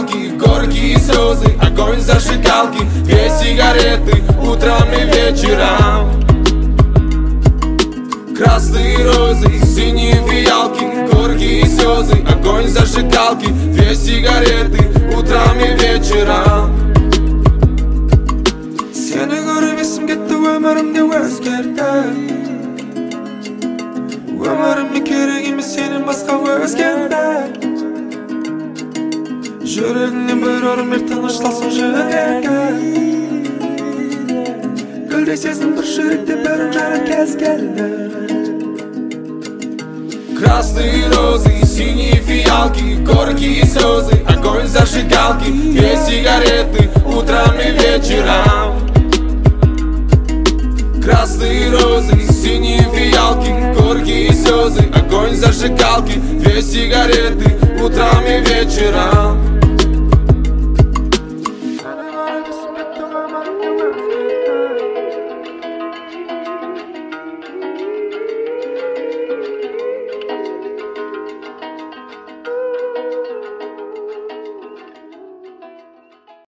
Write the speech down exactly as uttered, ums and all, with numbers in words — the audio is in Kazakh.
зажигалки, горькие слезы, огонь зажигалки, две сигареты утром и вечером. Красные розы, синие фиалки, горькие слезы, огонь зажигалки, две сигареты утром и вечером. Seni görüp esim gitti, ömrümde özgerdi. Ömrümde keregimi senin başka özgende. Yüreğimden bir orun bir tanışlasın yüreğe. Gülde sezim bir yürekte bir jara kez geldi. Красные розы, синие фиалки, горькие слезы, огонь зажигалки, две сигареты утром и вечером. Красные розы, синие фиалки, горькие слезы, огонь зажигалки, две сигареты утром и вечером.